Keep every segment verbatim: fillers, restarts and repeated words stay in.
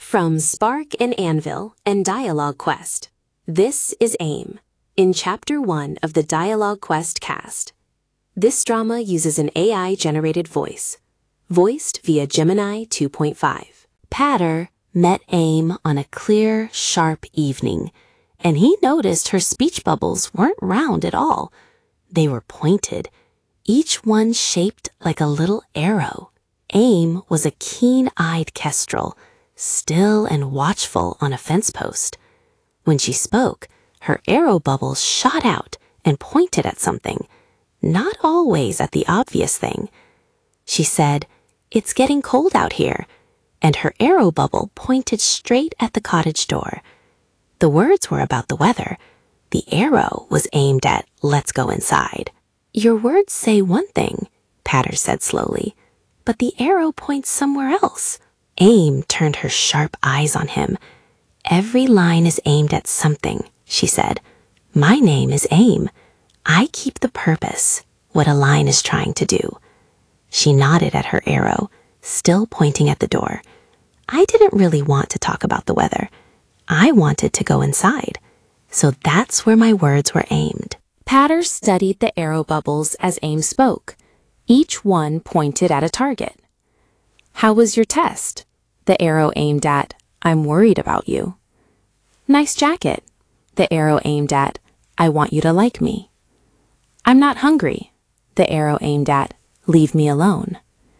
From Spark and Anvil and Dialogue Quest, this is AIM, in Chapter one of the Dialogue Quest cast. This drama uses an A I-generated voice, voiced via Gemini two point five. Patter met AIM on a clear, sharp evening, and he noticed her speech bubbles weren't round at all. They were pointed, each one shaped like a little arrow. AIM was a keen-eyed kestrel, still and watchful on a fence post. When she spoke, her arrow bubbles shot out and pointed at something, not always at the obvious thing. She said, "It's getting cold out here," and her arrow bubble pointed straight at the cottage door. The words were about the weather. The arrow was aimed at, "Let's go inside." "Your words say one thing," Patter said slowly, "but the arrow points somewhere else." AIM turned her sharp eyes on him. "Every line is aimed at something," she said. "My name is AIM. I keep the purpose, what a line is trying to do." She nodded at her arrow, still pointing at the door. "I didn't really want to talk about the weather. I wanted to go inside. So that's where my words were aimed." Patter studied the arrow bubbles as AIM spoke. Each one pointed at a target. "How was your test?" The arrow aimed at, "I'm worried about you." "Nice jacket." The arrow aimed at, "I want you to like me." "I'm not hungry." The arrow aimed at, "Leave me alone."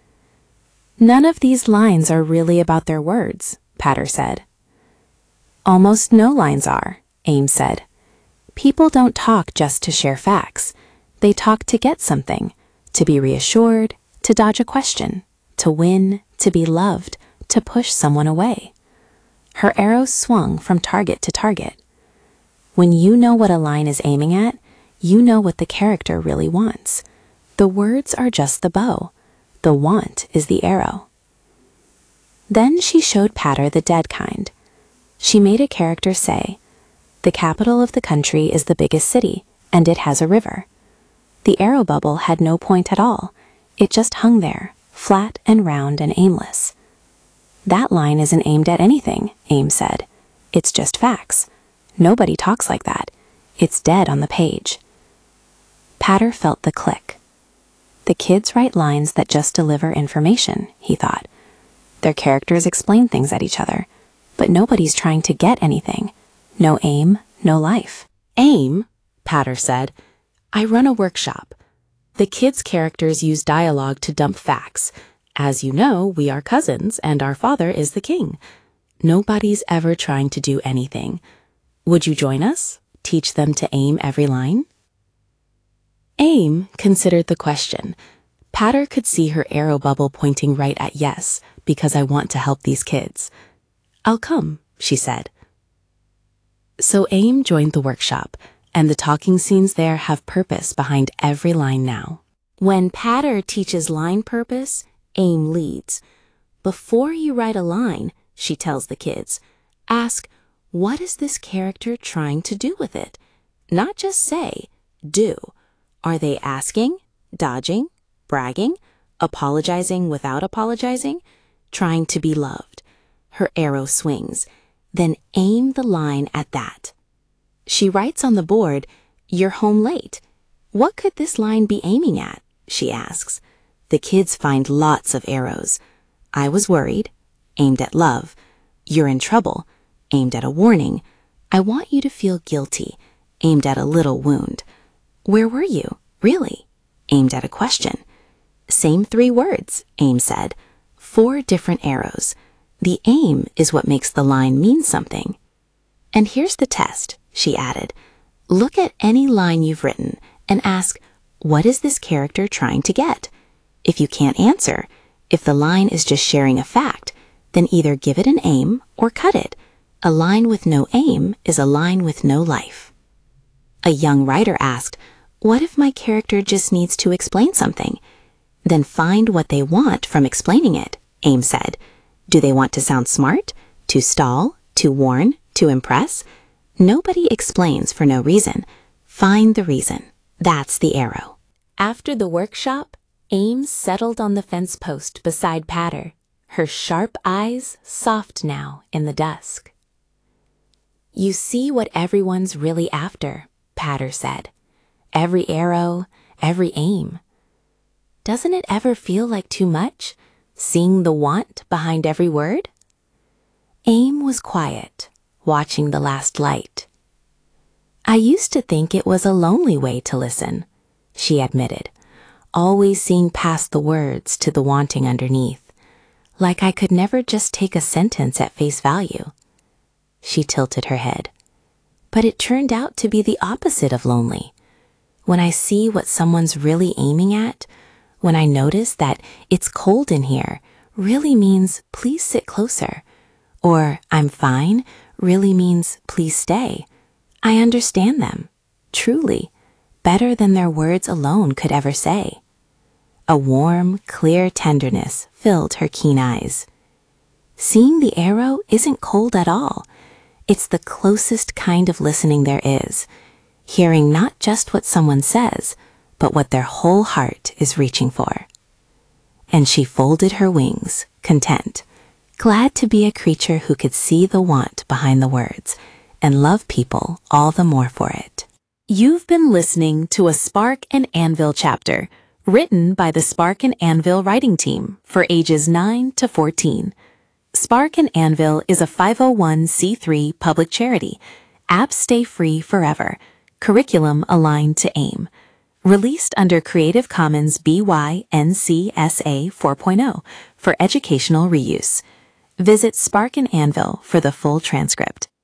"None of these lines are really about their words," Patter said. "Almost no lines are," AIM said. "People don't talk just to share facts. They talk to get something, to be reassured, to dodge a question, to win, to be loved, to push someone away." Her arrow swung from target to target. When you know what a line is aiming at, you know what the character really wants. The words are just the bow. The want is the arrow. Then she showed Patter the dead kind. She made a character say, "The capital of the country is the biggest city, and it has a river." The arrow bubble had no point at all. It just hung there, flat and round and aimless. "That line isn't aimed at anything," AIM said. "It's just facts. Nobody talks like that. It's dead on the page." Patter felt the click. The kids write lines that just deliver information, he thought. Their characters explain things at each other, but nobody's trying to get anything. No aim, no life. "AIM," Patter said, "I run a workshop. The kids' characters use dialogue to dump facts. As you know, we are cousins, and our father is the king. Nobody's ever trying to do anything. Would you join us? Teach them to aim every line?" AIM considered the question. Patter could see her arrow bubble pointing right at yes, because I want to help these kids. "I'll come," she said. So AIM joined the workshop, and the talking scenes there have purpose behind every line now. When Patter teaches line purpose, AIM leads. Before you write a line, she tells the kids, ask, what is this character trying to do with it? Not just say, do. Are they asking, dodging, bragging, apologizing without apologizing, trying to be loved? Her arrow swings. Then aim the line at that. She writes on the board, "You're home late." "What could this line be aiming at?" she asks. The kids find lots of arrows. "I was worried," aimed at love. "You're in trouble," aimed at a warning. "I want you to feel guilty," aimed at a little wound. "Where were you, really?" aimed at a question. Same three words, AIM said. Four different arrows. The aim is what makes the line mean something. "And here's the test," she added. "Look at any line you've written and ask, what is this character trying to get? If you can't answer, if the line is just sharing a fact, then either give it an aim or cut it. A line with no aim is a line with no life." A young writer asked, "What if my character just needs to explain something?" "Then find what they want from explaining it," AIM said. "Do they want to sound smart? To stall? To warn? To impress? Nobody explains for no reason. Find the reason. That's the arrow." After the workshop, AIM settled on the fence post beside Patter. her sharp eyes soft now in the dusk. You see what everyone's really after, Patter said. Every arrow, every aim. Doesn't it ever feel like too much, seeing the want behind every word? Aim was quiet, watching the last light. I used to think it was a lonely way to listen, she admitted, always seeing past the words to the wanting underneath, like I could never just take a sentence at face value. She tilted her head. But it turned out to be the opposite of lonely. When I see what someone's really aiming at, when I notice that "it's cold in here" really means "please sit closer," or "I'm fine" really means "please stay," I understand them, truly, better than their words alone could ever say. A warm, clear tenderness filled her keen eyes. Seeing the arrow isn't cold at all. It's the closest kind of listening there is, hearing not just what someone says, but what their whole heart is reaching for. And she folded her wings, content, glad to be a creature who could see the want behind the words and love people all the more for it. You've been listening to a Spark and Anvil chapter, written by the Spark and Anvil writing team for ages nine to fourteen. Spark and Anvil is a five oh one c three public charity. Apps stay free forever. Curriculum aligned to AIM. Released under Creative Commons B Y N C S A four point oh for educational reuse. Visit Spark and Anvil for the full transcript.